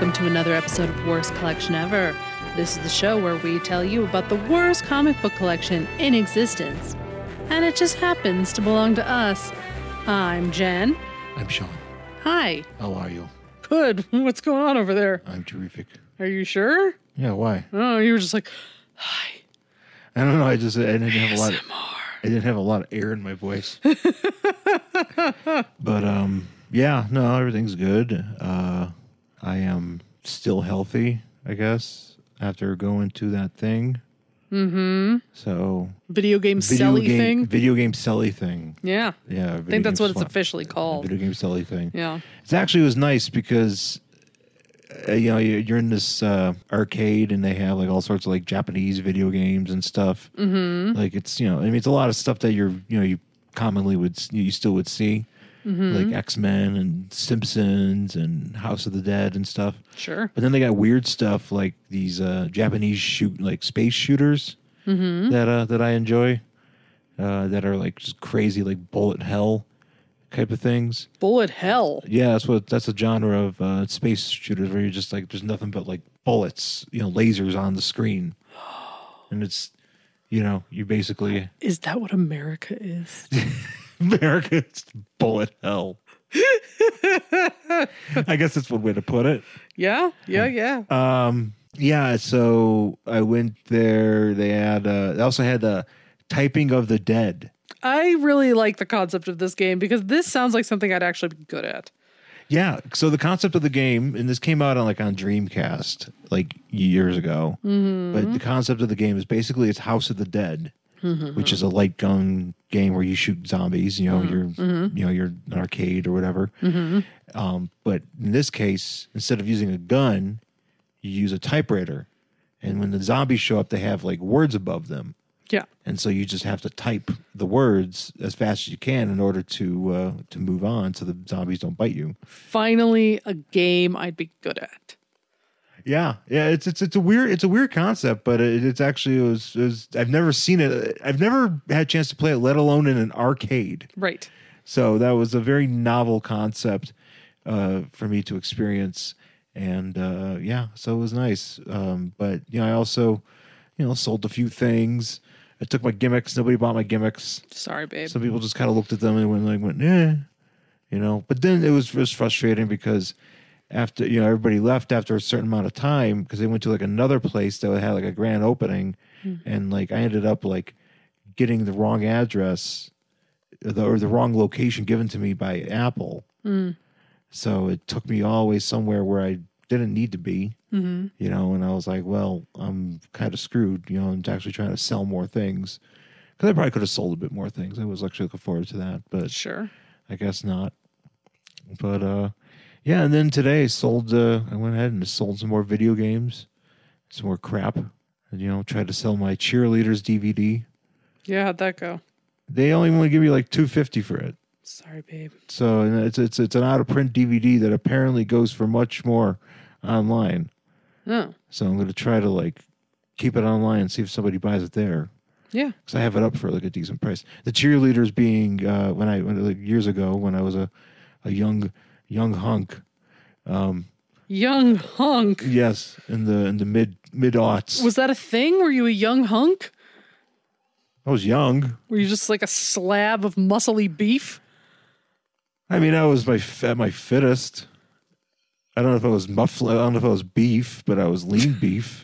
welcome to another episode of Worst Collection Ever. This is the show where we tell you about the worst comic book collection in existence. And it just happens to belong to us. I'm Jen. I'm Sean. Hi. How are you? Good. What's going on over there? I'm terrific. Are you sure? Yeah, why? Oh, you were just like, hi. I don't know. I didn't have a lot. I didn't have a lot of air in my voice. But yeah, no, everything's good. I am still healthy, I guess, after going to that thing. Mm-hmm. So Video game thing? Video game celly thing. Yeah. Yeah. I think that's what it's officially called. Video game celly thing. Yeah. It actually was nice because you're in this arcade and they have like all sorts of like Japanese video games and stuff. Mm-hmm. Like it's it's a lot of stuff that you commonly you still would see. Mm-hmm. Like X-Men and Simpsons and House of the Dead and stuff. Sure. But then they got weird stuff like these Japanese space shooters that I enjoy. That are like just crazy, like bullet hell type of things. Bullet hell. Yeah, that's a genre of space shooters where you're just like there's nothing but like bullets, lasers on the screen, and it's you basically. Is that what America is? America's bullet hell. I guess that's one way to put it. Yeah. Yeah. So I went there. They also had the typing of the dead. I really like the concept of this game because this sounds like something I'd actually be good at. Yeah. So the concept of the game, and this came out on Dreamcast like years ago. Mm-hmm. But the concept of the game is basically it's House of the Dead. Mm-hmm. Which is a light gun game where you shoot zombies. You're an arcade or whatever. Mm-hmm. But in this case, instead of using a gun, you use a typewriter. And when the zombies show up, they have like words above them. Yeah. And so you just have to type the words as fast as you can in order to move on, so the zombies don't bite you. Finally, a game I'd be good at. Yeah, it's a weird concept, but it's actually it was I've never seen it. I've never had a chance to play it, let alone in an arcade. Right. So that was a very novel concept for me to experience, and so it was nice. But I also sold a few things. I took my gimmicks. Nobody bought my gimmicks. Sorry, babe. Some people just kind of looked at them and went. But then it was frustrating because. After everybody left after a certain amount of time because they went to like another place that had like a grand opening, and like I ended up like getting the wrong address or the wrong location given to me by Apple. So it took me all the way somewhere where I didn't need to be. And I was like, well, I'm kind of screwed. I'm actually trying to sell more things because I probably could have sold a bit more things. I was actually looking forward to that, but sure, I guess not. But yeah, and then today I went ahead and sold some more video games, some more crap, and tried to sell my Cheerleaders DVD. Yeah, how'd that go? They only want to give you like $250 for it. Sorry, babe. So it's an out of print DVD that apparently goes for much more online. Oh. So I'm going to try to like keep it online and see if somebody buys it there. Yeah, because I have it up for like a decent price. The Cheerleaders being years ago when I was a young hunk. Young hunk. Yes, in the mid-aughts. Was that a thing? Were you a young hunk? I was young. Were you just like a slab of muscly beef? I mean, I was at my fittest. I don't know if I was I don't know if I was beef, but I was lean beef.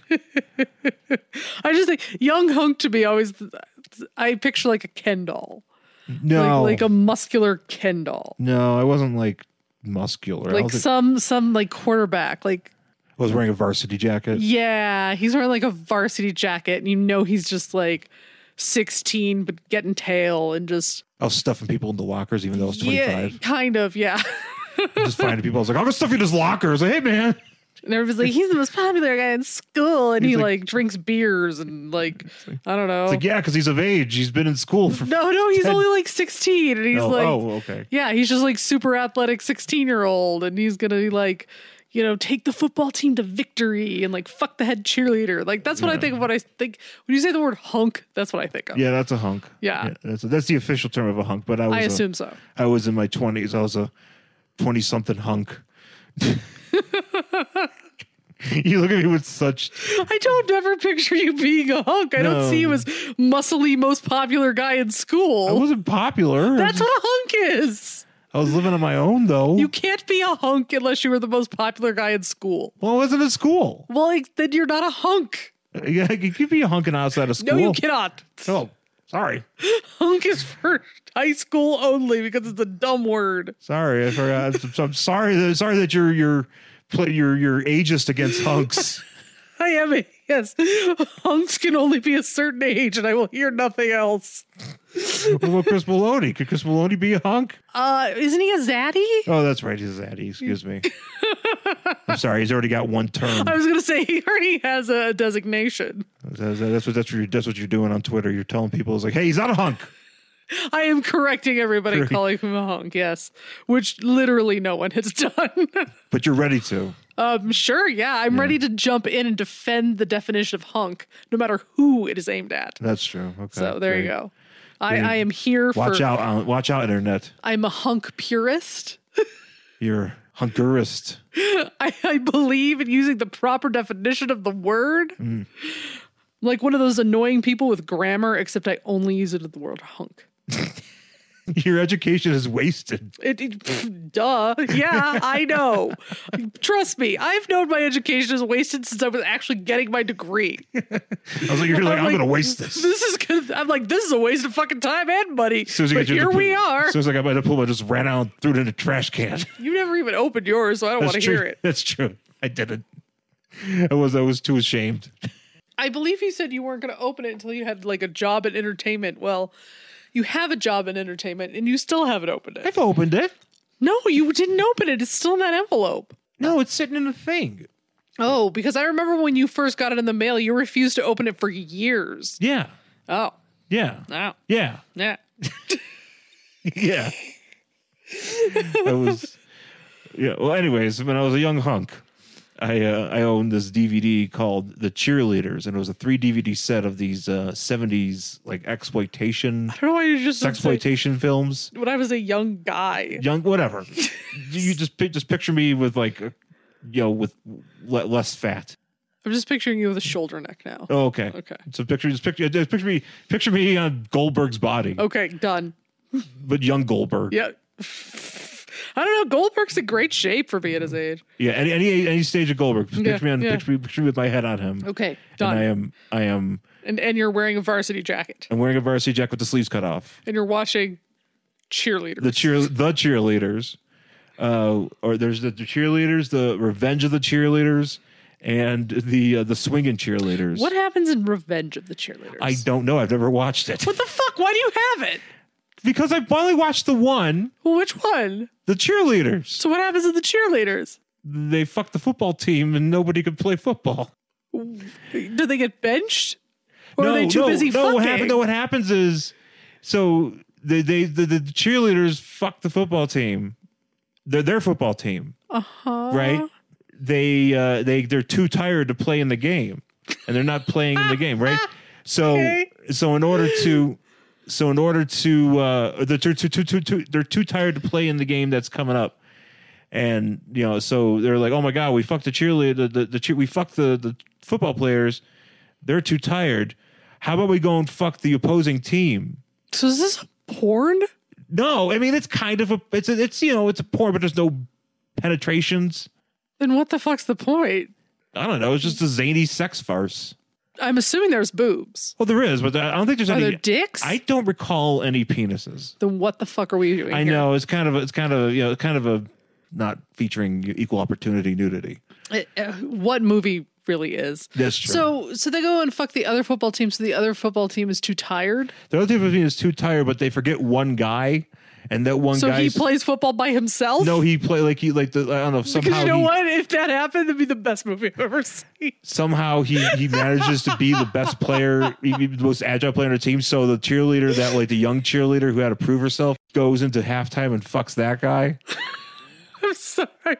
I just think young hunk to me always. I picture like a Ken doll. No, like a muscular Ken doll. No, I wasn't like muscular. Like some like quarterback. Like I was wearing a varsity jacket. Yeah, he's wearing like a varsity jacket, and he's just like 16 but getting tail and just. I was stuffing people into lockers even though I was 25. Yeah, kind of. Yeah. Just finding people. I was like, I'm gonna stuff you in his lockers. Like, hey man. And everybody's like, he's the most popular guy in school, and he like drinks beers and like I don't know. It's like, yeah, because he's of age. He's been in school for no, he's only like 16, and he's okay. Yeah, he's just like super athletic 16-year-old, and he's gonna be like, take the football team to victory and like fuck the head cheerleader. Like that's what I think of when I think when you say the word hunk. That's what I think of. Yeah, that's a hunk. Yeah, that's the official term of a hunk. But I assume so. I was in my 20s. I was a 20-something hunk. You look at me with such. I don't ever picture you being a hunk. I don't No. see you as muscly, most popular guy in I school. wasn't popular. That's what a hunk is. I was living on my own, though. You can't be a hunk unless you were the most popular guy in school. Well, I wasn't at school. Well, then you're not a hunk. Yeah, you could be hunking outside of school. No, you cannot. Oh, sorry. Hunk is for high school only because it's a dumb word. Sorry, I forgot. I'm sorry. Sorry that you're ageist against hunks. I am. Yes. Hunks can only be a certain age, and I will hear nothing else. What about Chris Maloney? Could Chris Maloney be a hunk? Isn't he a zaddy? Oh, that's right. He's a zaddy. Excuse me. I'm sorry. He's already got one term. I was going to say he already has a designation. That's what you're doing on Twitter. You're telling people, it's like, hey, he's not a hunk. I am correcting everybody calling him a hunk, yes. Which literally no one has done. But you're ready to. Sure, yeah. I'm ready to jump in and defend the definition of hunk, no matter who it is aimed at. That's true. Okay. So there you great. go. I am here Watch for... Watch out, internet. I'm a hunk purist. You're hunkerist. I believe in using the proper definition of the word. Like one of those annoying people with grammar, except I only use it in the word hunk. Your education is wasted. Duh. Yeah, I know. Trust me, I've known my education is wasted since I was actually getting my degree. I was like, I'm going to waste this. This is good. I'm like, this is a waste of fucking time and money. As soon as But here we are. As soon as I got my diploma, I just ran out and threw it in a trash can. You never even opened yours, so I don't want to hear it. That's true. I didn't. I was too ashamed. I believe you said you weren't going to open it until you had like a job in entertainment. Well, you have a job in entertainment and you still haven't opened it. I've opened it. No, you didn't open it. It's still in that envelope. No, it's sitting in a thing. Oh, because I remember when you first got it in the mail, you refused to open it for years. Yeah. Oh. Yeah. Oh. Yeah. Yeah. Yeah. Well, anyways, when I was a young hunk, I owned this DVD called The Cheerleaders, and it was a 3 DVD set of these 70s like exploitation, I don't know why you just sexploitation films. When I was a young guy. Young, whatever. You just picture me with like, with less fat. I'm just picturing you with a shoulder neck now. Oh, okay. Okay. So picture me on Goldberg's body, Okay, done. but young Goldberg. Yeah. I don't know. Goldberg's in great shape for being his age. Yeah, any stage of Goldberg. Just Yeah, picture me on yeah. picture me with my head on him. Okay, done. And I am And you're wearing a varsity jacket. I'm wearing a varsity jacket with the sleeves cut off. And you're watching cheerleaders. The cheerleaders. Or there's the cheerleaders, the Revenge of the Cheerleaders, and the swinging cheerleaders. What happens in Revenge of the Cheerleaders? I don't know. I've never watched it. What the fuck? Why do you have it? Because I finally watched the one, Well, which one? the cheerleaders. So what happens in the cheerleaders? They fucked the football team and nobody could play football. Do they get benched? Or are they too busy fucking? What happens is, so the cheerleaders fuck the football team. Their football team. Uh-huh. Right? They're too tired to play in the game. And they're not playing in the game, right? So Okay. in order to they're too tired to play in the game that's coming up. And so they're like, oh my god, we fucked the cheerleader, we fucked the football players. They're too tired. How about we go and fuck the opposing team? So is this a porn? No, I mean it's kind of it's a porn, but there's no penetrations. Then what the fuck's the point? I don't know. It's just a zany sex farce. I'm assuming there's boobs. Well, there is, but I don't think there's Are any. there dicks? I don't recall any penises. Then what the fuck are we doing I here? know it's kind of a not featuring equal opportunity nudity. What movie really is? That's true. So they go and fuck the other football team. So the other football team is too tired. The other team is too tired, but they forget one guy, and that one So guy. he plays football by himself. No, he play I don't know. Somehow Because you know what? If that happened, that'd be the best movie I've ever seen. Somehow he manages to be the best player, the most agile player on the team. So the cheerleader, the young cheerleader who had to prove herself, goes into halftime and fucks that guy. I'm sorry.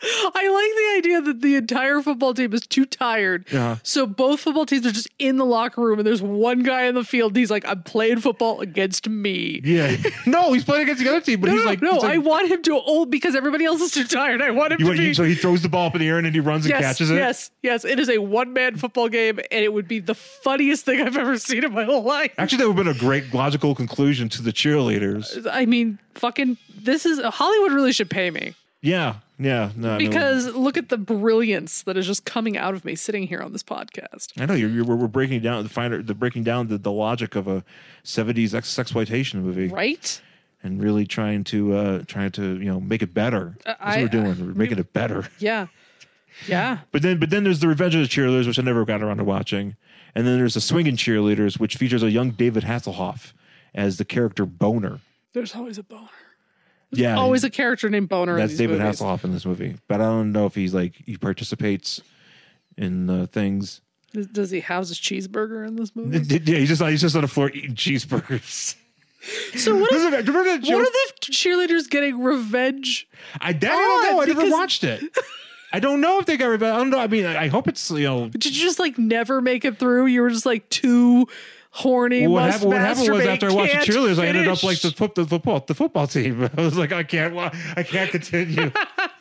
I like the idea that the entire football team is too tired. Yeah. So both football teams are just in the locker room and there's one guy in the field. And he's like, I'm playing football against me. Yeah. No, he's playing against the other team, but he's like, I want him to because everybody else is too tired. I want him to be. So he throws the ball up in the air and then he runs and catches it? Yes. It is a one-man football game and it would be the funniest thing I've ever seen in my life. Actually, that would have been a great logical conclusion to the cheerleaders. I mean, Hollywood really should pay me. Yeah. No, because look at the brilliance that is just coming out of me sitting here on this podcast. I know we're breaking down the logic of a 70s exploitation movie, right? And really trying to make it better. That's what we're doing. We're making it better. Yeah. But then there's the Revenge of the Cheerleaders, which I never got around to watching, and then there's the Swinging Cheerleaders, which features a young David Hasselhoff as the character Boner. There's always a Boner. Yeah, always a character named Boner. That's David Hasselhoff in this movie, but I don't know if he participates in things. Does he house his cheeseburger in this movie? Yeah, he's just on the floor eating cheeseburgers. So what are the cheerleaders getting revenge? I don't know. I never watched it. I don't know if they got revenge. I don't know. I mean, I hope it's Did you just never make it through? You were just too horny. Well, what happened was after I watched the cheerleaders, I ended up like the football team. I was like, I can't continue.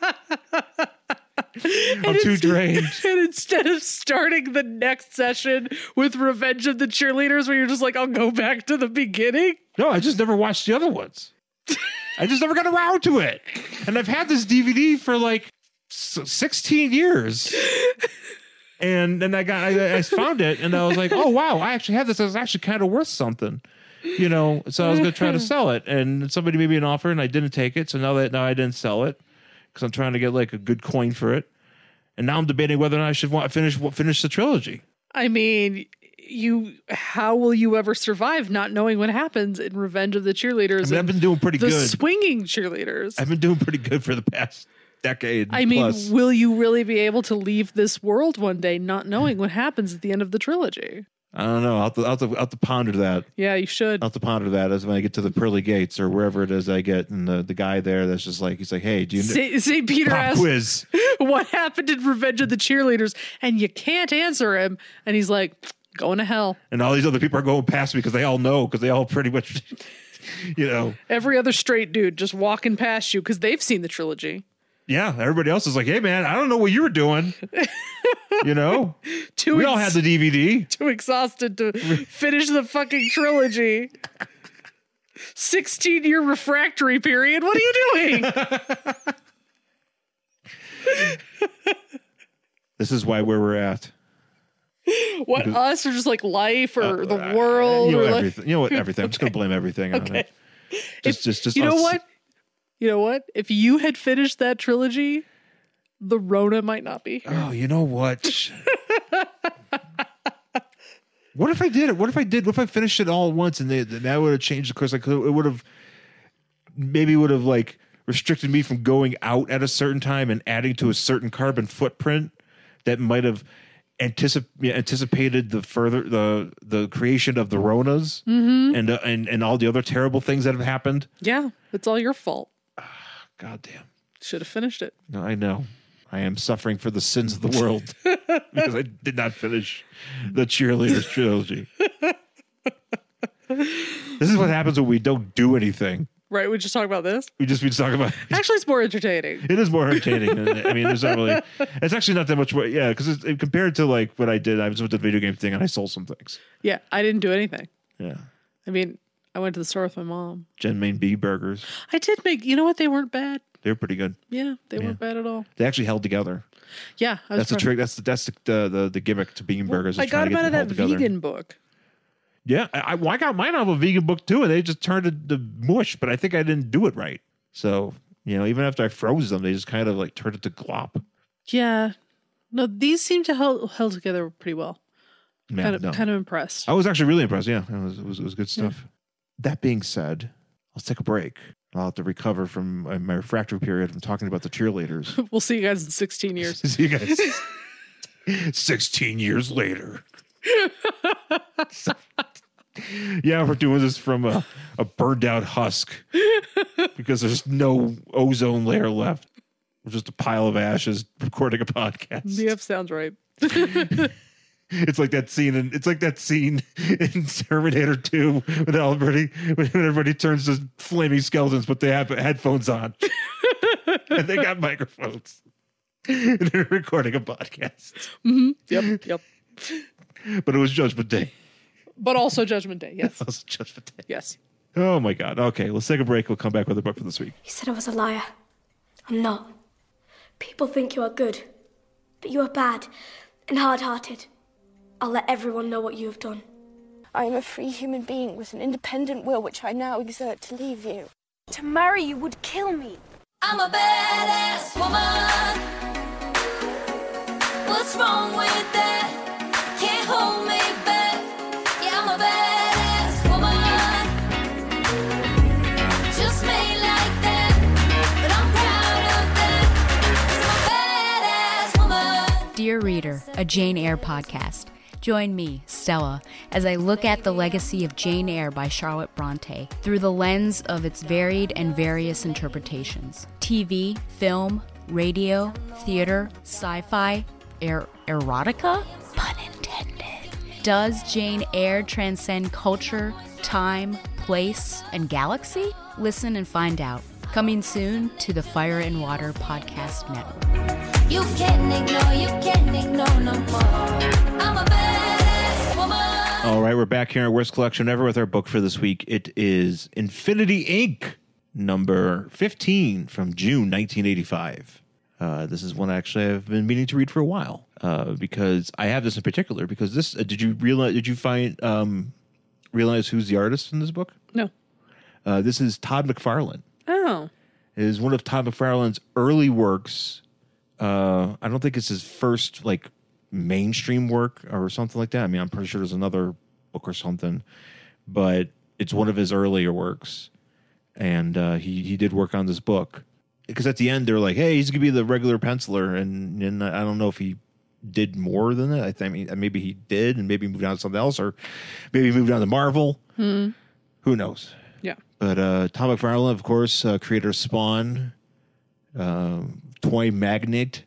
I'm too drained. And instead of starting the next session with Revenge of the Cheerleaders, where you're just like, I'll go back to the beginning. No, I just never watched the other ones. I just never got around to it. And I've had this DVD for 16 years. And then I found it and I was like, oh, wow, I actually have this. It's actually kind of worth something, So I was going to try to sell it and somebody made me an offer and I didn't take it. So now I didn't sell it because I'm trying to get a good coin for it. And now I'm debating whether or not I should finish the trilogy. I mean, how will you ever survive not knowing what happens in Revenge of the Cheerleaders? I mean, I've been doing pretty good. The Swinging Cheerleaders. I've been doing pretty good for the past decade. I mean, will you really be able to leave this world one day not knowing what happens at the end of the trilogy? I don't know. I'll have to ponder that. Yeah, you should. I'll have to ponder that as when I get to the pearly gates or wherever it is I get, and the guy there that's just he's like, hey, do you know? St. Peter asks, quiz. What happened in Revenge of the Cheerleaders? And you can't answer him. And he's like, going to hell. And all these other people are going past me because they all know, because they all pretty much, Every other straight dude just walking past you because they've seen the trilogy. Yeah, everybody else is like, hey, man, I don't know what you were doing. We all had the DVD. Too exhausted to finish the fucking trilogy. 16-year refractory period. What are you doing? This is where we're at. What, us or just life or the world? Everything. Everything. I'm just going to blame everything on it. Just you know what? You know what? If you had finished that trilogy, the Rona might not be here. Oh, you know what? What if I did it? What if I finished it all at once and that would have changed the course? It would have restricted me from going out at a certain time and adding to a certain carbon footprint that might have anticipated the creation of the Ronas and all the other terrible things that have happened. Yeah, it's all your fault. God damn. Should have finished it. No, I know. I am suffering for the sins of the world because I did not finish the Cheerleaders trilogy. This is what happens when we don't do anything. Right, we just talk about this? We just talk about Actually, it's more entertaining. It is more entertaining. I mean, there's not really... It's actually not that much more... Yeah, because compared to what I did, I was with the video game thing and I sold some things. Yeah, I didn't do anything. Yeah. I mean... I went to the store with my mom. Gen Main B burgers. I did make, you know what? They weren't bad. They were pretty good. Yeah, they weren't bad at all. They actually held together. Yeah. That's the trick. That's the gimmick to bean burgers. I got them out of that vegan book. Yeah. I got mine out of a vegan book too, and they just turned it to mush, but I think I didn't do it right. So, even after I froze them, they just kind of turned it to glop. Yeah. No, these seem to held together pretty well. Man, kind of impressed. I was actually really impressed. Yeah. It was good stuff. Yeah. That being said, let's take a break. I'll have to recover from my refractory period from talking about the cheerleaders. We'll see you guys in 16 years. See you guys 16 years later. Yeah, we're doing this from a burned out husk because there's no ozone layer left. just a pile of ashes recording a podcast. Yep, sounds right. It's like that scene in Terminator 2 when everybody turns to flaming skeletons, but they have headphones on. And they got microphones. And they're recording a podcast. Yep. But it was Judgment Day. But also Judgment Day, yes. Also Judgment Day. Yes. Oh my God. Okay, let's take a break. We'll come back with a book for this week. You said I was a liar. I'm not. People think you are good, but you are bad and hard-hearted. I'll let everyone know what you have done. I am a free human being with an independent will which I now exert to leave you. To marry you would kill me. I'm a badass woman. What's wrong with that? Can't hold me back. Yeah, I'm a badass woman. Just made like that. But I'm proud of that. 'Cause I'm a badass woman. Dear Reader, a Jane Eyre podcast. Join me, Stella, as I look at the legacy of Jane Eyre by Charlotte Bronte through the lens of its varied and various interpretations. TV, film, radio, theater, sci-fi, erotica? Pun intended. Does Jane Eyre transcend culture, time, place, and galaxy? Listen and find out. Coming soon to the Fire and Water Podcast Network. You can't ignore no more. I'm a badass woman. All right, we're back here in Worst Collection Ever with our book for this week. It is Infinity Inc., number 15 from June 1985. This is one actually I've been meaning to read for a while because I have this in particular because this. Did you realize who's the artist in this book? No. This is Todd McFarlane. Oh. It is one of Todd McFarlane's early works. I don't think it's his first like mainstream work or something like that. I mean, I'm pretty sure there's another book or something, but it's one of his earlier works. And he did work on this book because at the end they're like, "Hey, he's gonna be the regular penciler," and I don't know if he did more than that. I mean, maybe he did, and maybe moved on to something else, or maybe moved on to Marvel. Who knows? Yeah. But Tom McFarlane, of course, creator of Spawn, toy magnate,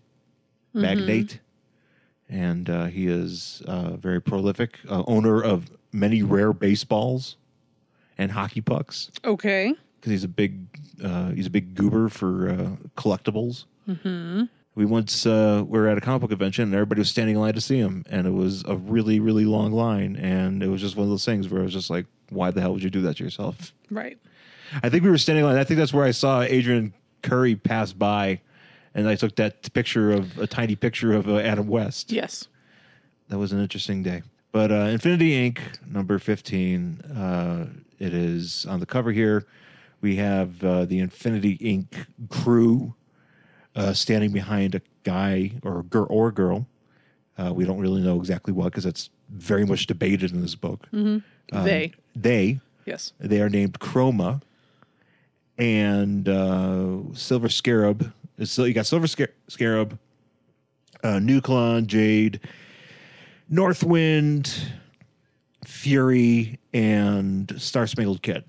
and he is very prolific, owner of many rare baseballs and hockey pucks. Okay. Because he's a big goober for collectibles. We once were at a comic book convention and everybody was standing in line to see him, and it was a really, really long line, and it was just one of those things where I was just like, why the hell would you do that to yourself? Right. I think we were standing in line. I think that's where I saw Adrian Curry pass by, and I took that a tiny picture of Adam West. Yes. That was an interesting day. But Infinity Inc., number 15, it is on the cover here. We have the Infinity Inc. crew standing behind a guy or a girl. We don't really know exactly what because it's very much debated in this book. They. Yes. They are named Chroma and Silver Scarab. So you got Silver Scarab, Nucleon, Jade, Northwind, Fury, and Star Spangled Kid.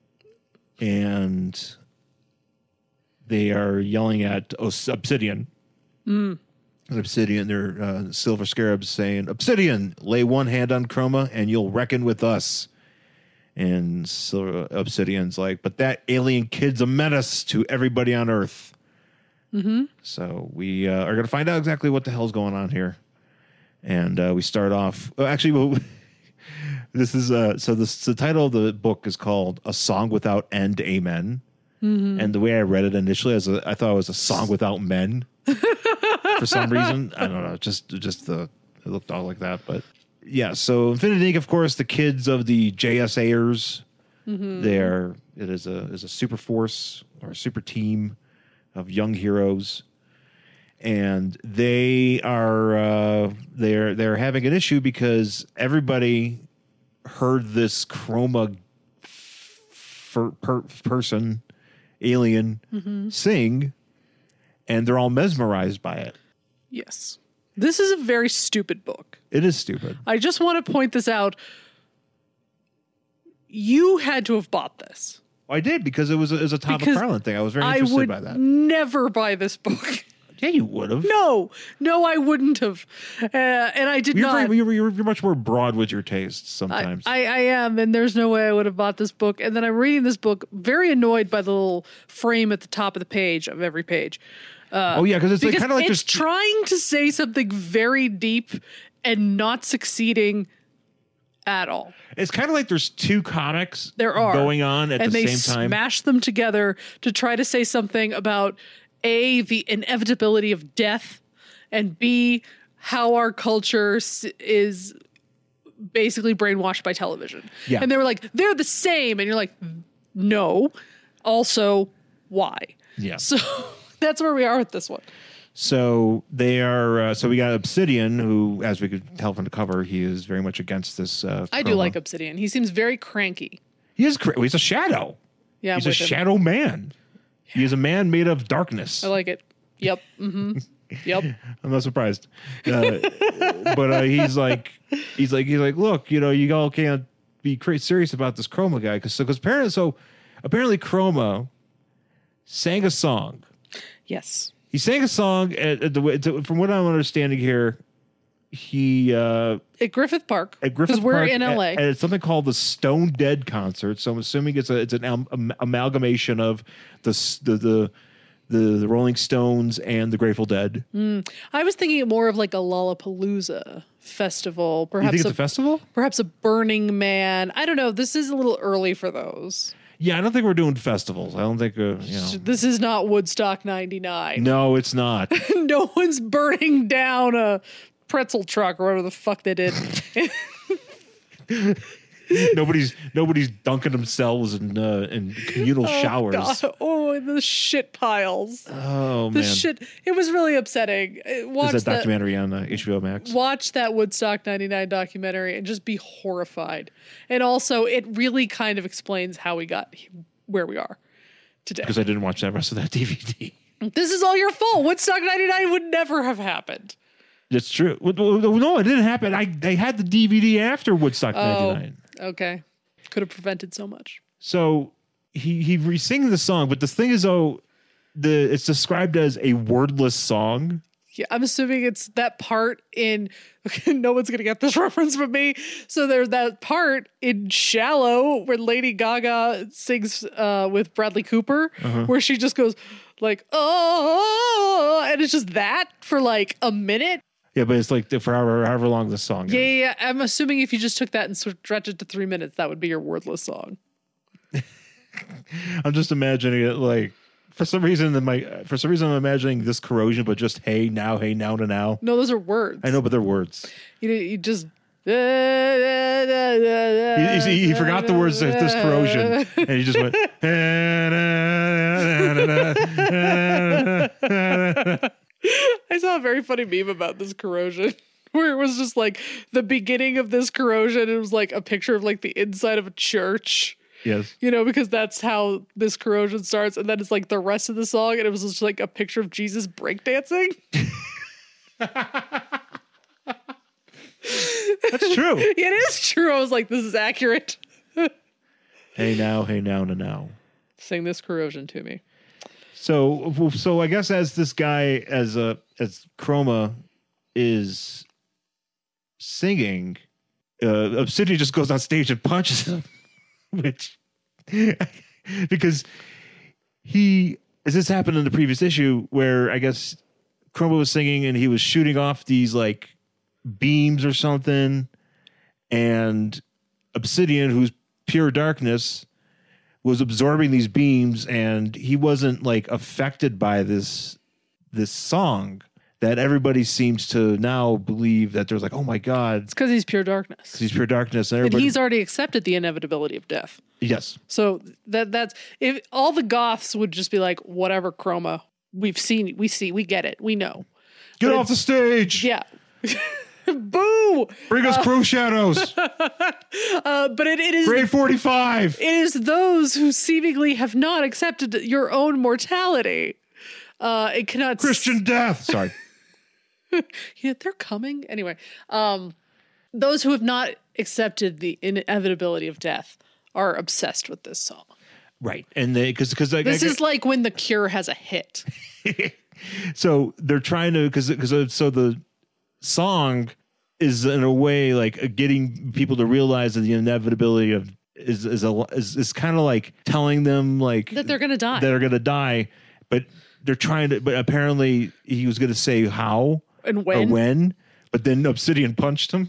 And they are yelling at Obsidian. Obsidian, they're Silver Scarabs saying, "Obsidian, lay one hand on Chroma and you'll reckon with us." And Obsidian's like, "But that alien kid's a menace to everybody on Earth." So we are going to find out exactly what the hell's going on here. And we start off. This is the title of the book is called "A Song Without End, Amen." And the way I read it initially, I thought it was a song without men. For some reason, I don't know. It looked all like that, but yeah. So Infinity Inc., of course, the kids of the JSAers. It is a super force or a super team of young heroes, and they are they're having an issue because everybody heard this Chroma person alien sing, and they're all mesmerized by it. Yes. This is a very stupid book. It is stupid. I just want to point this out. You had to have bought this. I did because it was a Todd Because McFarlane thing. I was very I interested would by that. never buy this book. Yeah, you would have. No, I wouldn't have. And I did not. You're much more broad with your tastes sometimes. I am, and there's no way I would have bought this book. And then I'm reading this book, very annoyed by the little frame at the top of the page of every page. oh yeah, because it's like, kind of like it's this. trying to say something very deep and not succeeding at all. It's kind of like there's two comics There are going on at and the they same time. smash them together to try to say something about the inevitability of death, and B, how our culture is basically brainwashed by television. Yeah. And they were like, they're the same, and you're like, no. Also, why? Yeah. So that's where we are with this one. So they are. So we got Obsidian, who, as we could tell from the cover, he is very much against this. I do chroma. like Obsidian. He seems very cranky. He is. He's a shadow. Yeah, He's I'm a with him. shadow man. He is a man made of darkness. I like it. Yep. Mm-hmm. Yep. I'm not surprised. But he's like, look, you all can't be serious about this Chroma guy because apparently Chroma sang a song. Yes. He sang a song from what I'm understanding here. He At Griffith Park. at Griffith Because we're Park in LA. at something called the Stone Dead concert. So I'm assuming it's an amalgamation of the Rolling Stones and the Grateful Dead. I was thinking more of like a Lollapalooza festival. You Perhaps think it's a festival? Perhaps a Burning Man. I don't know. This is a little early for those. Yeah, I don't think we're doing festivals. I don't think This is not Woodstock 99. No, it's not. No one's burning down a pretzel truck or whatever the fuck they did. nobody's dunking themselves in communal showers. God. Oh, the shit piles. Oh The man, shit. It was really upsetting. Watch there's that documentary on HBO Max. Watch that Woodstock 99 documentary and just be horrified. And also, it really kind of explains how we got where we are today. Because I didn't watch that rest of that DVD. This is all your fault. Woodstock 99 would never have happened. It's true. No, it didn't happen. I had the DVD after Woodstock Oh, 99. okay. Could have prevented so much. So he re-sings the song, but the thing is, it's described as a wordless song. Yeah, I'm assuming it's that part in. Okay, no one's gonna get this reference but me. So there's that part in "Shallow" where Lady Gaga sings with Bradley Cooper, where she just goes like "oh," and it's just that for like a minute. Yeah, but it's like for however long the song is. Yeah. I'm assuming if you just took that and stretched it to 3 minutes, that would be your wordless song. I'm just imagining it like for some reason I'm imagining this Corrosion, but just hey now to now. No, those are words. I know, but they're words. You just. He forgot the words of this Corrosion, and he just went. I saw a very funny meme about this Corrosion where it was just like the beginning of this Corrosion. It was like a picture of like the inside of a church, Yes. because that's how this Corrosion starts. And then it's like the rest of the song. And it was just like a picture of Jesus breakdancing. That's true. It is true. I was like, this is accurate. Hey now to now. Sing this Corrosion to me. So I guess as this guy as Chroma is singing, Obsidian just goes on stage and punches him, which because as this happened in the previous issue where I guess Chroma was singing and he was shooting off these like beams or something, and Obsidian, who's pure darkness, was absorbing these beams, and he wasn't like affected by this song that everybody seems to now believe that there's like, oh my God, It's because he's pure darkness. he's pure darkness. And And everybody, he's already accepted the inevitability of death. yes. So that's if all the goths would just be like, whatever, Chroma, we get it, we know. Get But off the stage. Yeah. Boo! Bring us Crow Shadows. But it is Grade 45. it is those who seemingly have not accepted your own mortality. It cannot Christian death. Sorry. Yeah, they're coming anyway. Those who have not accepted the inevitability of death are obsessed with this song. Right. And they, because This is like when The Cure has a hit. so they're trying to, so the song is in a way like getting people to realize that the inevitability of is kind of like telling them like That they're gonna die. They're gonna die, but they're trying to. But apparently, he was gonna say how And or when. But then Obsidian punched him.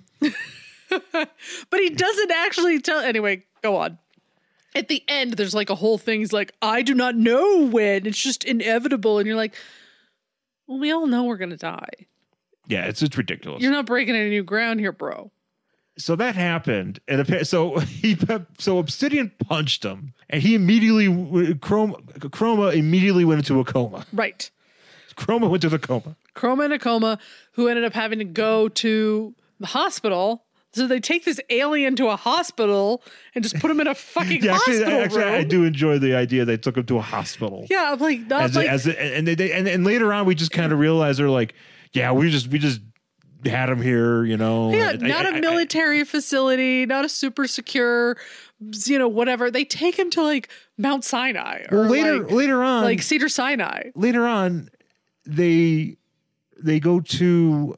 But he doesn't actually tell. Anyway, go on. At the end, there's like a whole thing. He's like, I do not know when. It's just inevitable. And you're like, well, we all know we're gonna die. Yeah, it's ridiculous. You're not breaking any new ground here, bro. So that happened, and so Obsidian punched him, and he immediately Chroma immediately went into a coma. Right. Chroma went to the coma. Chroma in a coma, who ended up having to go to the hospital. So they take this alien to a hospital and just put him in a fucking hospital actually, room. I do enjoy the idea they took him to a hospital. Yeah, I'm like, not and later on, we just kind of realized they're like, yeah, we just had him here, you know. Yeah, not a military facility, not a super secure, whatever. They take him to like Mount Sinai. Or later on, like Cedar Sinai. Later on, they go to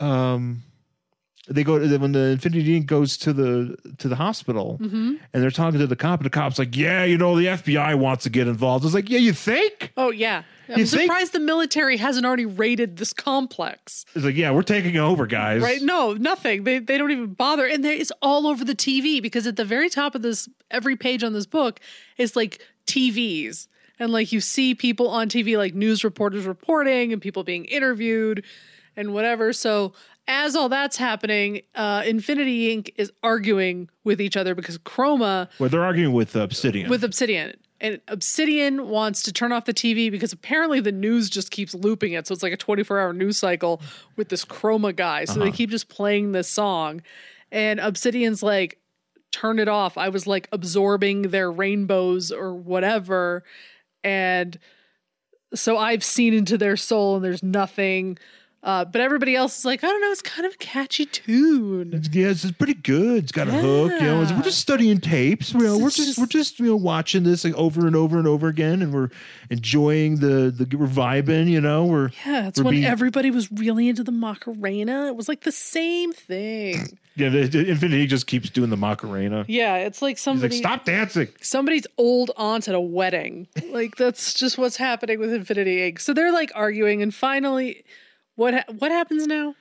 when the Infinity Inc. goes to the hospital, and they're talking to the cop, and the cop's like, yeah, the FBI wants to get involved. It's like, yeah, you think? Oh yeah. I'm surprised the military hasn't already raided this complex. It's like, yeah, we're taking over, guys. Right? No, nothing. They don't even bother. And there is all over the TV, because at the very top of this, every page on this book is like TVs. And like you see people on TV, like news reporters reporting and people being interviewed and whatever. So as all that's happening, Infinity Inc. is arguing with each other because Chroma... Well, they're arguing with Obsidian. And Obsidian wants to turn off the TV because apparently the news just keeps looping it. So it's like a 24-hour news cycle with this Chroma guy. So they keep just playing this song. And Obsidian's like, turn it off. I was like absorbing their rainbows or whatever. And so I've seen into their soul and there's nothing. But everybody else is like, I don't know, it's kind of a catchy tune. It's pretty good. It's got a hook. We're just studying tapes. We're just watching this like over and over and over again, and we're enjoying we're vibing. It's when everybody was really into the Macarena. It was like the same thing. Yeah, the Infinity just keeps doing the Macarena. Yeah, it's like somebody. He's like, stop dancing. Somebody's old aunt at a wedding. Like that's just what's happening with Infinity Inc. So they're like arguing, and finally. What happens now?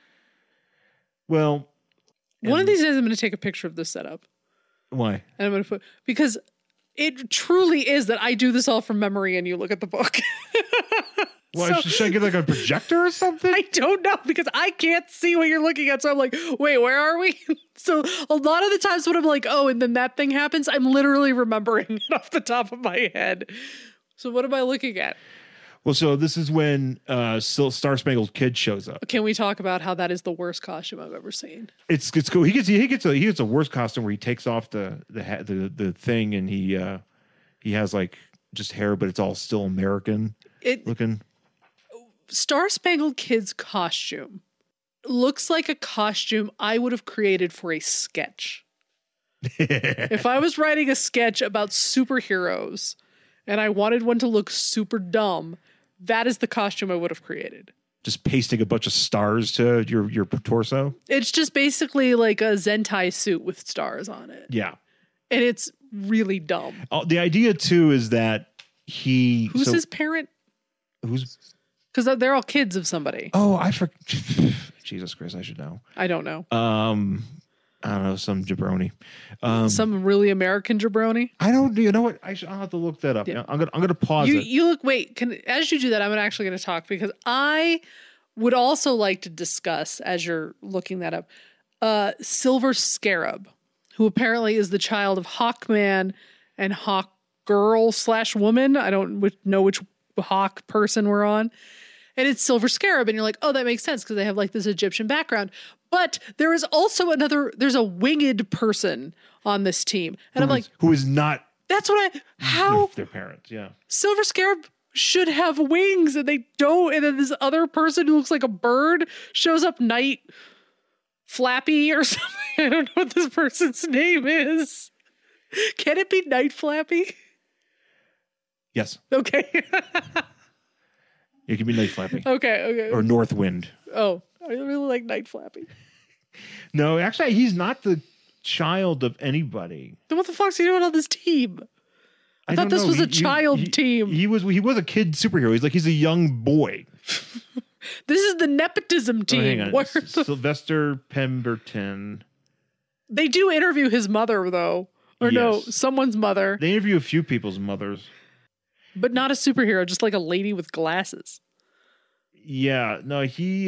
Well, one of these days I'm going to take a picture of this setup. Why? And I'm going to because it truly is that I do this all from memory and you look at the book. Why should I get like a projector or something? I don't know, because I can't see what you're looking at. So I'm like, wait, where are we? So a lot of the times when I'm like, oh, and then that thing happens, I'm literally remembering it off the top of my head. So what am I looking at? Well, so this is when Star Spangled Kid shows up. Can we talk about how that is the worst costume I've ever seen? It's cool. He gets a worse costume where he takes off the thing and he has like just hair, but it's all still American looking. Star Spangled Kid's costume looks like a costume I would have created for a sketch. If I was writing a sketch about superheroes and I wanted one to look super dumb, that is the costume I would have created. Just pasting a bunch of stars to your torso? It's just basically like a Zentai suit with stars on it. Yeah. And it's really dumb. The idea, too, is that Who's his parent? Who's... Because they're all kids of somebody. Oh, Jesus Christ, I should know. I don't know. I don't know, some jabroni. Some really American jabroni. I don't. You know what? I'll have to look that up. Yeah. I'm gonna pause it. You look. Wait. As you do that, I'm actually going to talk because I would also like to discuss as you're looking that up. Silver Scarab, who apparently is the child of Hawkman and Hawk Girl / woman. I don't know which Hawk person we're on. And it's Silver Scarab, and you're like, oh, that makes sense because they have like this Egyptian background. But there is also there's a winged person on this team. And I'm like, who is not. That's what how. Their parents, yeah. Silver Scarab should have wings and they don't. And then this other person who looks like a bird shows up, Night Flappy or something. I don't know what this person's name is. Can it be Night Flappy? Yes. Okay. It could be Night Flappy okay. or North Wind. Oh, I really like Night Flappy. No, actually, he's not the child of anybody. Then what the fuck's he doing on this team? I thought don't this know. was a child team. He was a kid superhero. He's a young boy. This is the nepotism team. Oh, hang on. Where the- Sylvester Pemberton. They do interview his mother, though. Or no, Yes. someone's mother. They interview a few people's mothers. But not a superhero, just like a lady with glasses. Yeah, no, he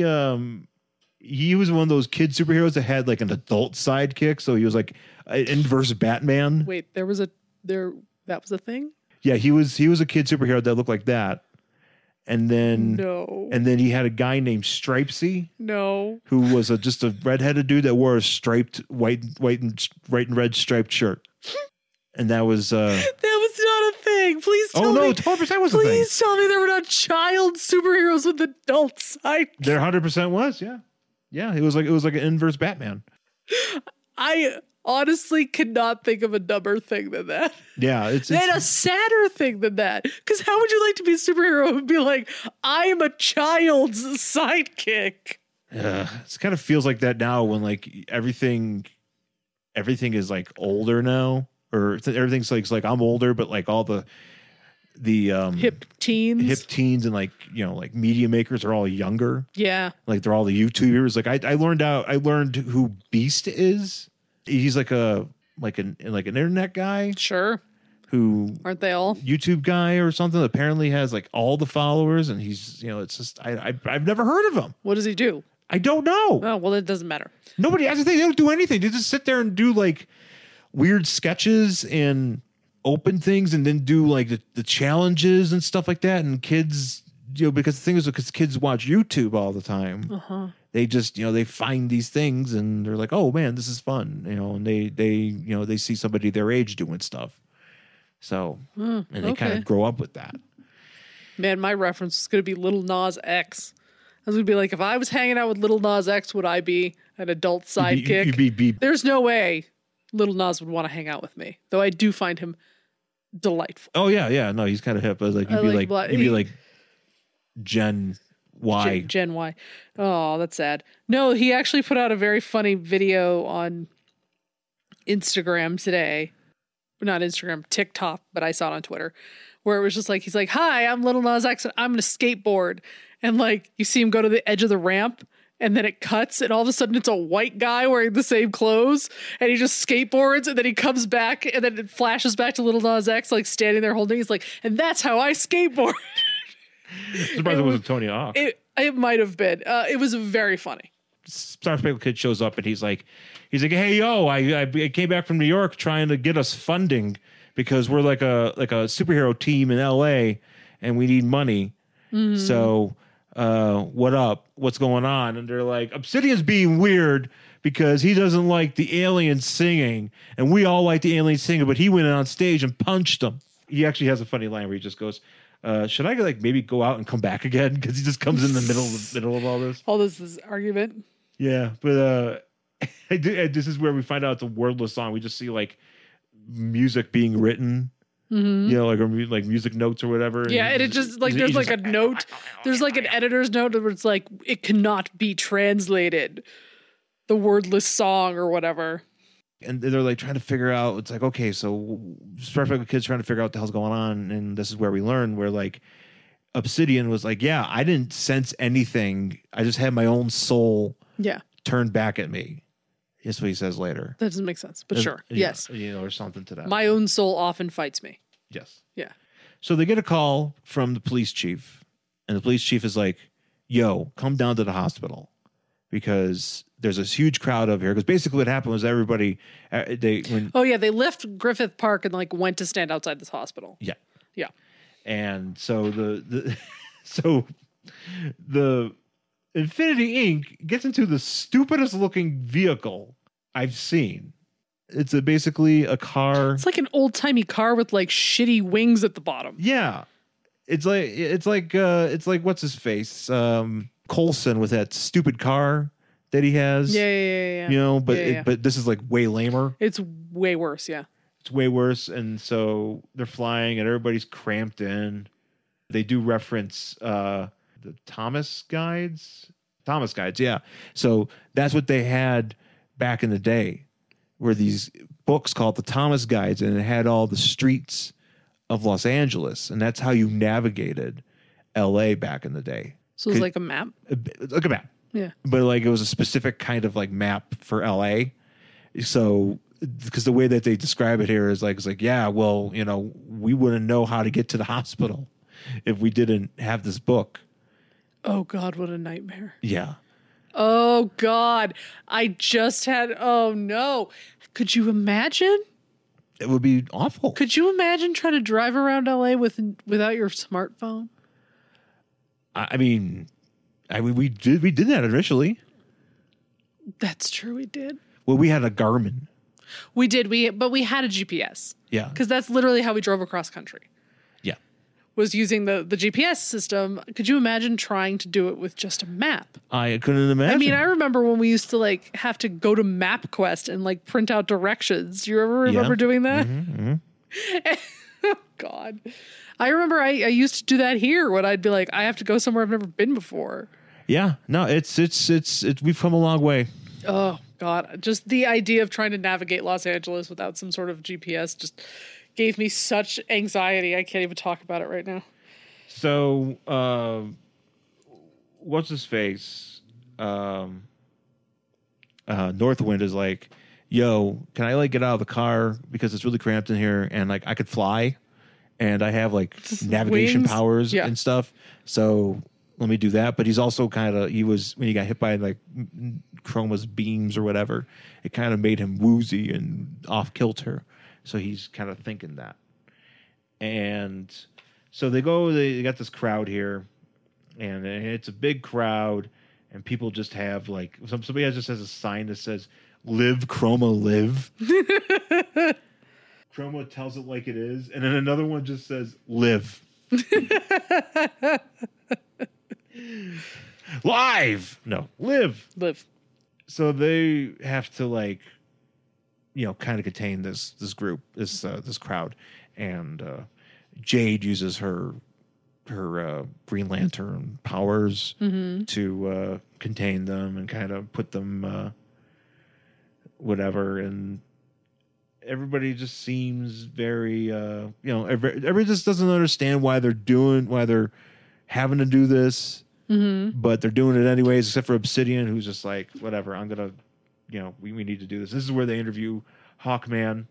was one of those kid superheroes that had like an adult sidekick. So he was like an inverse Batman. Wait, that was a thing? Yeah, he was a kid superhero that looked like that. And then No. and then he had a guy named Stripesy No. who was just a redheaded dude that wore a striped white and red striped shirt. And that was That was not a thing. Please tell me. 100% was a thing. Please tell me there were not child superheroes with adult side. There 100% was, yeah. Yeah, it was like an inverse Batman. I honestly cannot think of a dumber thing than that. Yeah, it's And a sadder thing than that. Because how would you like to be a superhero and be like, I'm a child's sidekick? it kind of feels like that now when like everything is like older now, or everything's like I'm older, but like all the Hip teens. and like like media makers are all younger. Yeah. Like they're all the YouTubers. Like I learned who Beast is. He's like an internet guy Sure. who Aren't they all? YouTube guy or something. Apparently has like all the followers, and he's it's just I've never heard of him. What does he do? I don't know. Oh, well, it doesn't matter. Nobody has a thing. They don't do anything. They just sit there and do like weird sketches and open things, and then do like the challenges and stuff like that. And kids, because the thing is, because kids watch YouTube all the time, they just they find these things and they're like, oh man, this is fun, and they see somebody their age doing stuff, so and they kind okay. of grow up with that. Man, my reference is going to be Little Nas X. I was going to be like, if I was hanging out with Little Nas X, would I be an adult sidekick? You'd be There's no way Little Nas would want to hang out with me, though I do find him delightful. oh yeah, no, he's kind of hip. But like you'd be like Gen Y. Gen Y. Oh, that's sad. No, he actually put out a very funny video on Instagram today. Not Instagram, TikTok, but I saw it on Twitter, where it was just like, he's like, hi, I'm Little Nas X, and I'm going to skateboard. And like, you see him go to the edge of the ramp, and then it cuts, and all of a sudden it's a white guy wearing the same clothes, and he just skateboards, and then he comes back, and then it flashes back to Little Nas X, like standing there holding, he's like, and that's how I skateboard. Surprised it wasn't Tony Hawk. It might have been. It was very funny. Star Spangled Kid shows up and he's like, hey yo, I came back from New York trying to get us funding because we're like a superhero team in LA and we need money. So what up? What's going on? And they're like, Obsidian's being weird because he doesn't like the aliens singing, and we all like the aliens singing, but he went on stage and punched them. He actually has a funny line where he just goes, should I like maybe go out and come back again? Because he just comes in the middle of all this. All this argument. Yeah, but this is where we find out it's a wordless song. We just see like music being written, like music notes or whatever. Yeah, and it just like there's like a note. There's like an editor's note where it's like it cannot be translated. The wordless song or whatever. And they're like trying to figure out. It's like, okay, so Sparkle Kid's trying to figure out what the hell's going on, and this is where we learn where like Obsidian was like, yeah, I didn't sense anything. I just had my own soul turned back at me. That's what he says later. That doesn't make sense, but sure. Yes. Or something to that. My own soul often fights me. Yes. Yeah. So they get a call from the police chief, and the police chief is like, yo, come down to the hospital because there's this huge crowd over here. Because basically what happened was everybody, they left Griffith Park and like went to stand outside this hospital. Yeah. Yeah. And so the Infinity Inc. gets into the stupidest looking vehicle I've seen. It's basically a car. It's like an old timey car with like shitty wings at the bottom. Yeah. It's like what's his face? Coulson with that stupid car that he has. Yeah. But this is like way lamer. It's way worse. Yeah. It's way worse. And so they're flying and everybody's cramped in. They do reference the Thomas Guides. Thomas Guides, yeah. So that's what they had back in the day, were these books called the Thomas Guides, and it had all the streets of Los Angeles. And that's how you navigated LA back in the day. So it's like a map. Like a map. Yeah. But like it was a specific kind of like map for LA. So because the way that they describe it here is like, it's like, yeah, well, you know, we wouldn't know how to get to the hospital if we didn't have this book. Oh God, what a nightmare. Yeah. Oh God. I just had, oh no. Could you imagine? It would be awful. Could you imagine trying to drive around LA without your smartphone? I mean, we did that initially. That's true, we did. Well, we had a Garmin. We did, but we had a GPS. Yeah. Because that's literally how we drove across country. Yeah. Was using the GPS system. Could you imagine trying to do it with just a map? I couldn't imagine. I mean, I remember when we used to like have to go to MapQuest and like print out directions. Do you ever remember doing that? Oh God. I remember I used to do that here when I'd be like, I have to go somewhere I've never been before. Yeah. No, it's we've come a long way. Oh God. Just the idea of trying to navigate Los Angeles without some sort of GPS just gave me such anxiety. I can't even talk about it right now. So, what's his face? Northwind is like, yo, can I like get out of the car because it's really cramped in here and like I could fly and I have like navigation wings? powers Yeah. and stuff. So let me do that. But he's also when he got hit by like Chroma's beams or whatever, it kind of made him woozy and off kilter. So he's kind of thinking that. And so they got this crowd here and it's a big crowd and people just have like, somebody just has a sign that says, "Live Chroma, live." Chroma tells it like it is. And then another one just says, "Live." Live. No, live. Live. So they have to like, you know, kind of contain this group, this crowd, and Jade uses her Green Lantern powers to contain them and kind of put them whatever, and everybody just seems very everybody just doesn't understand why they're having to do this, but they're doing it anyways, except for Obsidian, who's just like, whatever, I'm gonna, you know, we need to do this. This is where they interview Hawkman,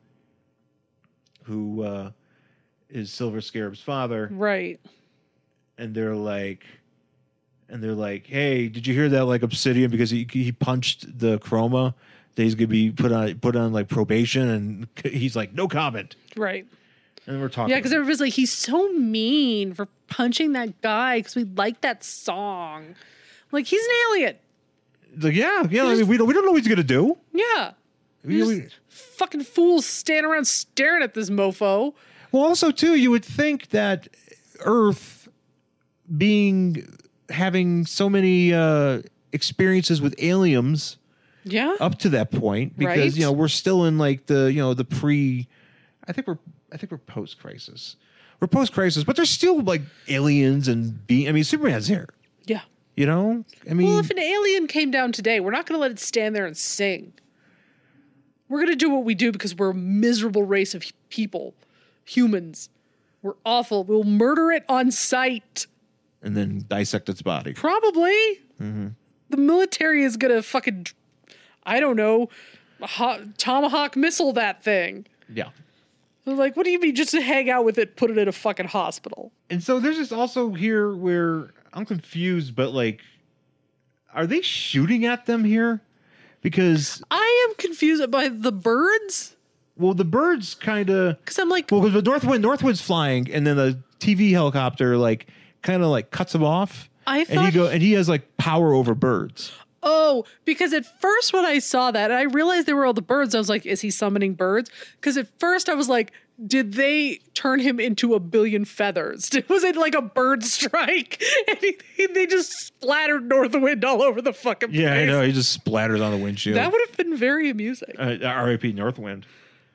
who is Silver Scarab's father. Right. And they're like, hey, did you hear that? Like Obsidian, because he punched the Chroma, that he's gonna be put on like probation, and he's like, no comment. Right. And we're talking. Yeah, because everybody's like, he's so mean for punching that guy because we like that song. Like, he's an alien. Like, yeah. I mean, we don't know what he's gonna do. Yeah. We- Fucking fools standing around staring at this mofo. Well, also too, you would think that Earth, having so many experiences with aliens, Yeah. up to that point, because Right. you know we're still in like the pre. I think we're post crisis. We're post crisis, but there's still like aliens and I mean, Superman's here. Yeah. You know, I mean, Well, if an alien came down today, we're not going to let it stand there and sing. We're going to do what we do because we're a miserable race of people, humans. We're awful. We'll murder it on sight. and then dissect its body. Probably. The military is going to fucking, I don't know, tomahawk missile that thing. Yeah. They're like, what do you mean just to hang out with it, put it in a fucking hospital? And so there's this also here where I'm confused, but like, are they shooting at them here? Because I am confused by the birds. well, the birds kind of Because I'm like, because the Northwind's flying, and then the TV helicopter like kind of like cuts him off. I and thought he has like power over birds. oh, because at first when I saw that, and I realized they were all the birds, I was like, is he summoning birds? Because at first I was like, did they turn him into a billion feathers? Was it like a bird strike? And they just splattered Northwind all over the fucking place. Yeah, I know. He just splatters on the windshield. That would have been very amusing. R.I.P. Northwind.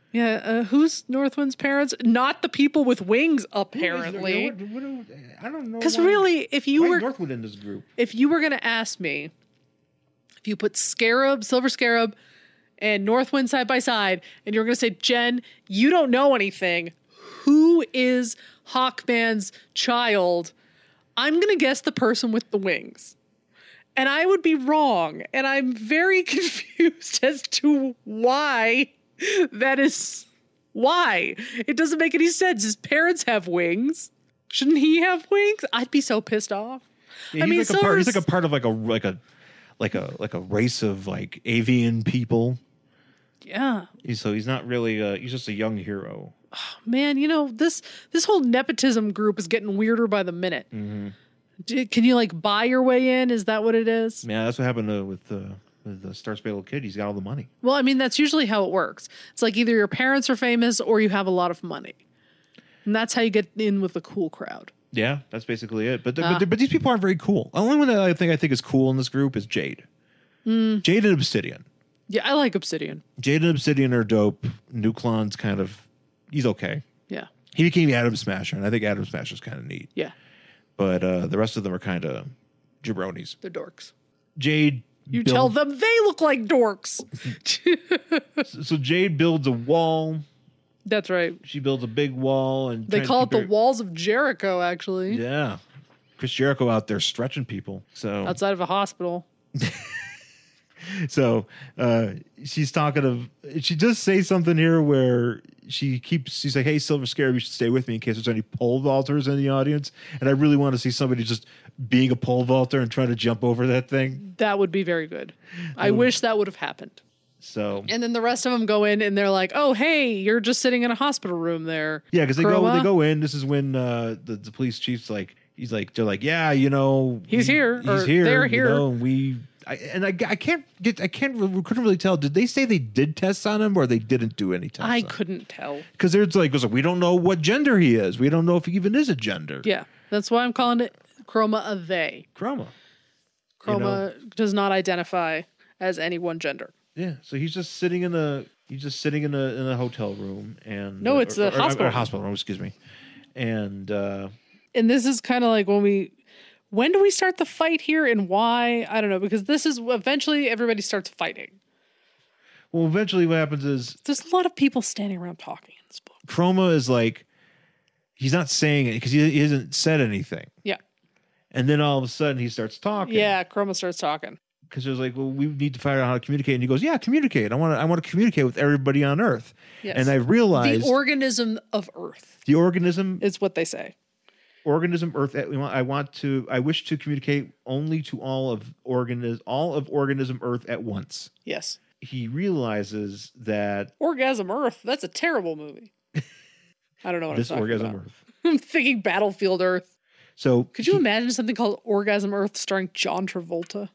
Yeah, who's Northwind's parents? Not the people with wings, apparently. I don't know. Because why- really, if you why is were Northwood in this group? if you were gonna ask me, if you put Scarab, Silver Scarab, and Northwind side by side, and you're gonna say, Jen, you don't know anything. Who is Hawkman's child? I'm gonna guess the person with the wings. And I would be wrong. And I'm very confused as to why that is. Why? It doesn't make any sense. His parents have wings. Shouldn't he have wings? I'd be so pissed off. Yeah, he's like a part of like a race of like avian people. Yeah. So he's not really he's just a young hero. Man, this whole nepotism group is getting weirder by the minute. Can you like buy your way in? Is that what it is? Yeah, that's what happened with the Star Spangled Kid. He's got all the money. Well, I mean, that's usually how it works. It's like either your parents are famous or you have a lot of money. And that's how you get in with the cool crowd. Yeah, that's basically it. But these people aren't very cool. The only one that I think is cool in this group is Jade. Jade and Obsidian. Yeah, I like Obsidian. Jade and Obsidian are dope. Nuklon's kind of, he's okay. Yeah. He became Atom Smasher, and I think Atom Smasher's kind of neat. Yeah. But the rest of them are kind of jabronis. They're dorks. Jade. You tell them they look like dorks. So Jade builds a wall. That's right. She builds a big wall, and They call it the Walls of Jericho, actually. Yeah, Chris Jericho out there stretching people. So Outside of a hospital. So she's talking of. She does say something here where she's like, "Hey, Silver Scarab, you should stay with me in case there's any pole vaulters in the audience." And I really want to see somebody just being a pole vaulter and trying to jump over that thing. That would be very good. I wish that would have happened. So And then the rest of them go in and they're like, "Oh, hey, you're just sitting in a hospital room there." yeah, because they Chroma. go in. This is when the police chief's like, they're like, yeah, He's here, he's or here, they're you here. know, and I couldn't really tell. Did they say they did tests on him or they didn't do any tests? I couldn't tell. Because there's like, we don't know what gender he is. We don't know if he even is a gender. Yeah, that's why I'm calling it Chroma a they. Chroma. Chroma does not identify as any one gender. Yeah. So he's just sitting in a hotel room and No, it's a hospital. hospital room. Excuse me. And And this is kind of like when do we start the fight here and why? I don't know, because this is eventually everybody starts fighting. well, eventually what happens is There's a lot of people standing around talking in this book. Chroma is like, he's not saying it because he hasn't said anything. Yeah. And then all of a sudden he starts talking. Yeah, Chroma starts talking. Because it was like, well, we need to find out how to communicate. And he goes, yeah, communicate. I want to communicate with everybody on Earth. Yes. And I realized The organism of Earth the organism is what they say. Earth. I wish to communicate only to all of organism Earth at once. Yes. He realizes that Orgasm Earth. That's a terrible movie. I don't know what this I'm talking Orgasm about. Earth. I'm thinking Battlefield Earth. So Could you imagine something called Orgasm Earth starring John Travolta?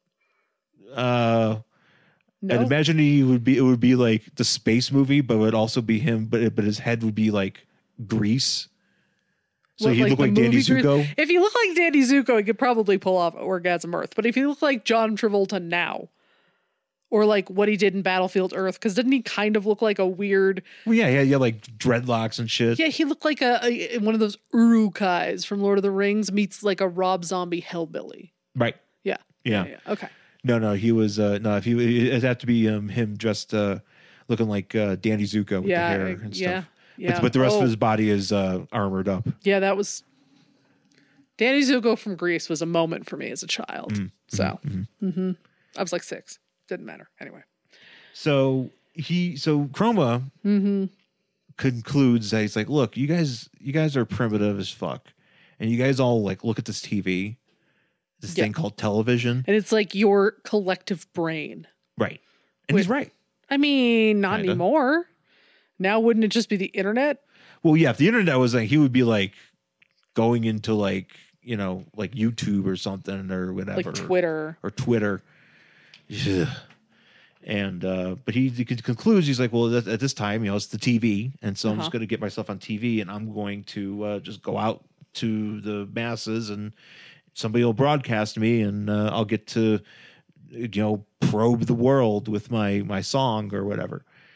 I'd No. imagine it would be like the space movie, but it would also be him. But his head would be like grease. So What, he'd look the like Danny movie Grease? Zuko. If you look like Danny Zuko, he could probably pull off Orgasm Earth. But if you look like John Travolta now, or like what he did in Battlefield Earth, because didn't he kind of look like a weird? Well, yeah, like dreadlocks and shit. Yeah, he looked like a one of those Uruk-hais from Lord of the Rings meets like a Rob Zombie hellbilly. Right. Yeah. Yeah. Okay. No, he was no. If he it'd have to be him dressed looking like Danny Zuko with the hair and stuff. Yeah. But the rest of his body is armored up. Yeah, that was Danny Zuko from Greece was a moment for me as a child. So I was like 6. Didn't matter. Anyway. So Chroma concludes that he's like, look, you guys are primitive as fuck, and you guys all like look at this TV, this thing called television, And it's like your collective brain. right? And he's right. I mean, not Kinda. anymore. Now, wouldn't it just be the internet? Well, yeah, if the internet was like, he would be like going into like like YouTube or something or whatever, Like Twitter. or Twitter. Ugh. And but he concludes, he's like, well, at this time, it's the TV, and so I'm just going to get myself on TV, and I'm going to just go out to the masses, and somebody will broadcast me, and I'll get to probe the world with my song or whatever.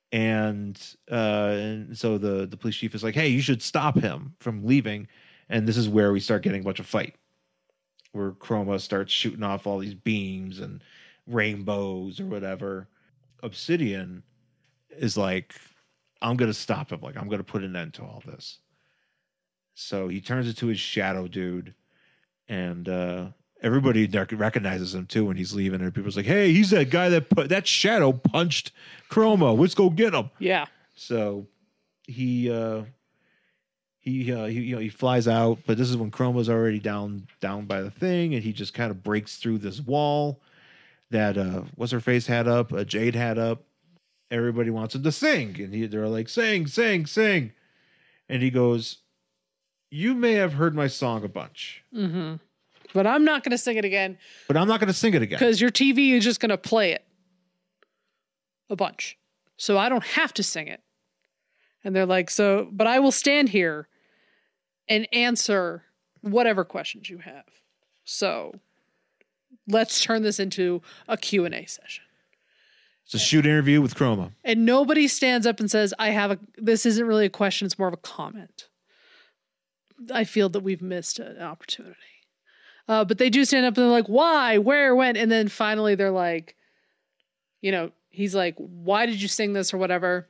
And so the police chief is like, hey, you should stop him from leaving. And this is where we start getting a bunch of fight, where Chroma starts shooting off all these beams and rainbows or whatever. Obsidian is like, I'm going to stop him. Like, I'm going to put an end to all this. So he turns into his shadow dude. And everybody recognizes him too when he's leaving. And people's like, hey, he's that guy that shadow punched Chroma. Let's go get him. Yeah. So he flies out, but this is when Chroma's already down by the thing, and he just kind of breaks through this wall that what's her face had up, Jade had up. Everybody wants him to sing, and they're like, sing, sing, sing, and he goes, you may have heard my song a bunch, but I'm not going to sing it again. But I'm not going to sing it again because your TV is just going to play it a bunch, so I don't have to sing it. And they're like, so, but I will stand here and answer whatever questions you have. So let's turn this into a Q&A session. It's a shoot interview with Chroma. And nobody stands up and says, this isn't really a question, it's more of a comment. I feel that we've missed an opportunity. But they do stand up and they're like, why, where, when? And then finally they're like, he's like, why did you sing this or whatever?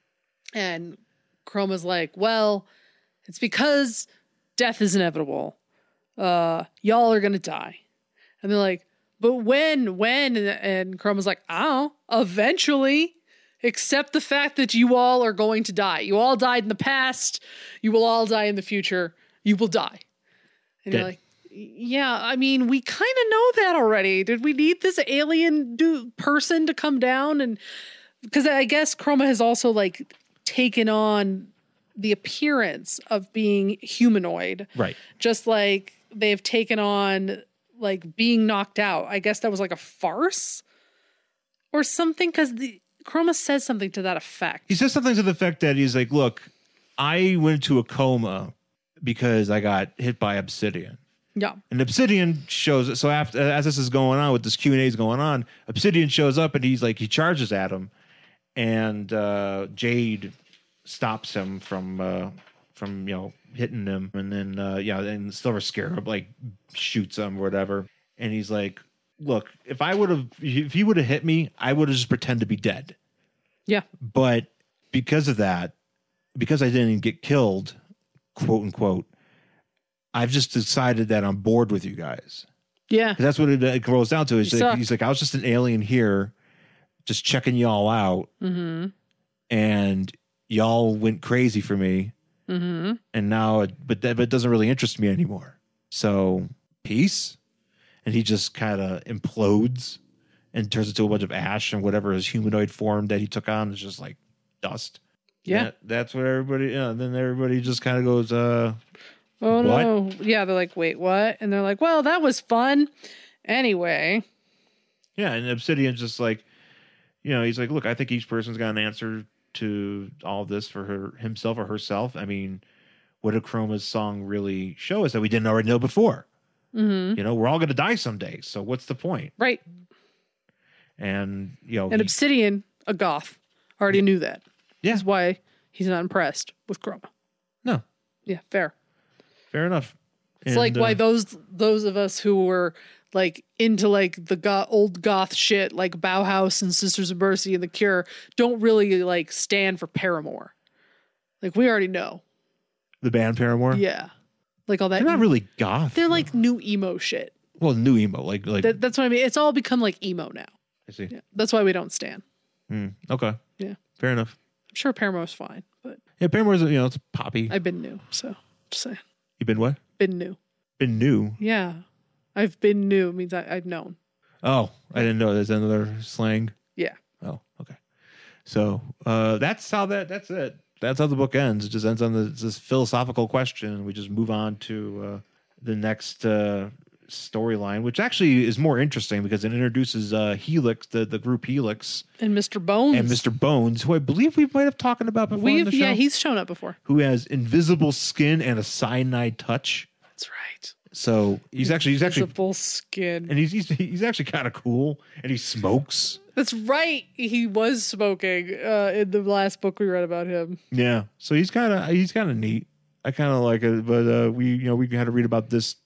And Chroma's like, well, it's because death is inevitable. Y'all are going to die. And they're like, but when? And Chroma's like, I don't know, eventually, accept the fact that you all are going to die. You all died in the past. You will all die in the future. You will die. And you're like, yeah, I mean, we kind of know that already. Did we need this alien person to come down? And because I guess Chroma has also like taken on the appearance of being humanoid. Right. Just like they've taken on like being knocked out. I guess that was like a farce or something, because Chroma says something to that effect. He says something to the effect that he's like, look, I went into a coma because I got hit by Obsidian. Yeah. And Obsidian shows, so after, as this is going on, with this Q&A is going on, Obsidian shows up and he's like, he charges at him, and Jade stops him from hitting him, and then and Silver Scarab like shoots him or whatever, and he's like, look, if he would have hit me, I would have just pretend to be dead. Yeah. But because of that, because I didn't get killed, quote unquote, I've just decided that I'm bored with you guys. Yeah. That's what it rolls down to. He's like, I was just an alien here, just checking y'all out. Mm-hmm. And y'all went crazy for me. Mm-hmm. And now, but it doesn't really interest me anymore. So peace. And he just kind of implodes and turns into a bunch of ash, and whatever his humanoid form that he took on is just like dust. Yeah. That's what everybody, then everybody just kind of goes, oh what? No. Yeah. They're like, wait, what? And they're like, well, that was fun. Anyway. Yeah. And Obsidian's just like, he's like, look, I think each person's got an answer to all this for himself or herself. I mean, what did Chroma's song really show us that we didn't already know before? Mm-hmm. We're all going to die someday. So what's the point? Right. And, and Obsidian, a goth, already knew that. Yeah. That's why he's not impressed with Chroma. No. Yeah. Fair enough. It's like why those of us who were like into like the old goth shit, like Bauhaus and Sisters of Mercy and The Cure, don't really like stand for Paramore. Like we already know. The band Paramore? Yeah. Like all that. They're not really goth. They're like new emo shit. Well, new emo. Like that's what I mean. It's all become like emo now. I see. Yeah. That's why we don't stand. Okay. Yeah. Fair enough. I'm sure Paramore's fine, but yeah, Paramore's, it's poppy. I've been new, so just saying. You've been what? Been new. Been new? Yeah. I've been new means I've known. Oh, I didn't know. There's another slang. Yeah. Oh, okay. So that's it. That's how the book ends. It just ends on this philosophical question, and we just move on to the next storyline, which actually is more interesting because it introduces Helix, the group Helix, and Mr. Bones, who I believe we might have talked about before on the show. Yeah, he's shown up before. Who has invisible skin and a cyanide touch. That's right. So he's actually invisible skin, and he's actually kind of cool, and he smokes. That's right. He was smoking in the last book we read about him. Yeah. So he's kind of neat. I kind of like it, but we had to read about this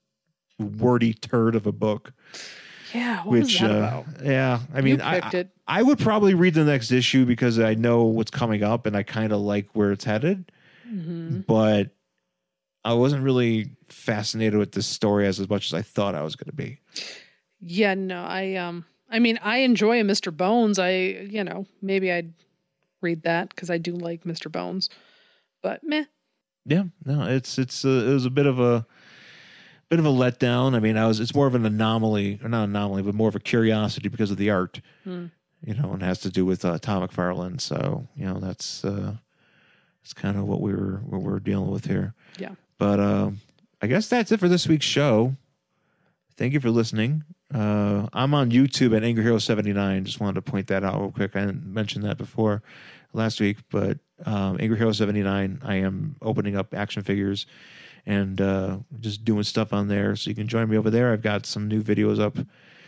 wordy turd of a book. Yeah. What was that about? Yeah. I mean, I would probably read the next issue because I know what's coming up and I kind of like where it's headed. Mm-hmm. But I wasn't really fascinated with this story as much as I thought I was going to be. Yeah, no, I mean, I enjoy a Mr. Bones. Maybe I'd read that because I do like Mr. Bones, but meh. Yeah, no, it was a bit of a letdown. I mean, it's more of an anomaly, or not anomaly, but more of a curiosity because of the art, and it has to do with Tom McFarlane. So, that's kind of what we're dealing with here. Yeah. But I guess that's it for this week's show. Thank you for listening. I'm on YouTube at Angry Hero 79. Just wanted to point that out real quick. I didn't mention that before last week, but Angry Hero 79, I am opening up action figures and just doing stuff on there. So you can join me over there. I've got some new videos up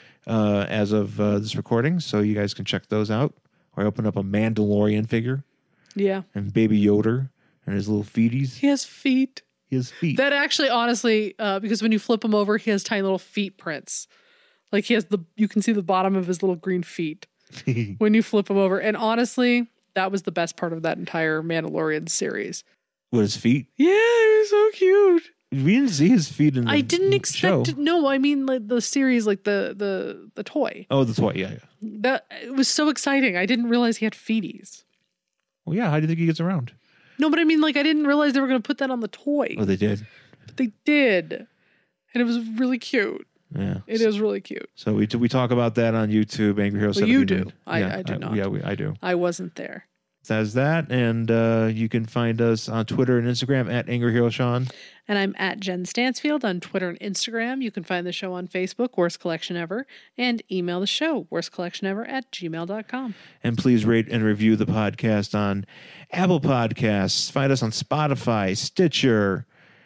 as of this recording, so you guys can check those out. Or I open up a Mandalorian figure. Yeah. And Baby Yoda and his little feeties. He has feet. His feet. That actually, honestly, because when you flip him over, he has tiny little feet prints. Like you can see the bottom of his little green feet when you flip him over. And honestly, that was the best part of that entire Mandalorian series. What, his feet? Yeah, he was so cute. We didn't see his feet in the I didn't expect show. No, I mean like the series, like the toy. Oh, the toy, yeah. It was so exciting. I didn't realize he had feeties. Well, yeah, how do you think he gets around? No, but I mean, like, I didn't realize they were going to put that on the toy. Oh, they did? But they did. And it was really cute. Yeah. It is really cute. So we talk about that on YouTube, Angry Hero 79. You do. I do not. Yeah, I do. I wasn't there. That's that. And you can find us on Twitter and Instagram at Angry Hero Sean. And I'm at Jen Stansfield on Twitter and Instagram. You can find the show on Facebook, Worst Collection Ever, and email the show, worstcollectionever@gmail.com. And please rate and review the podcast on Apple Podcasts. Find us on Spotify, Stitcher,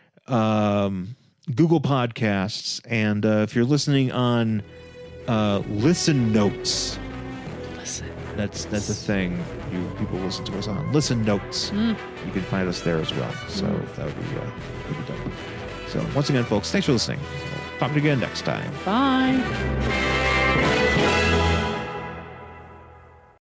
Google Podcasts. And if you're listening on Listen Notes, that's a thing people listen to us on. Listen Notes. You can find us there as well. So that would be dope. So once again, folks, thanks for listening. We'll talk to you again next time. Bye.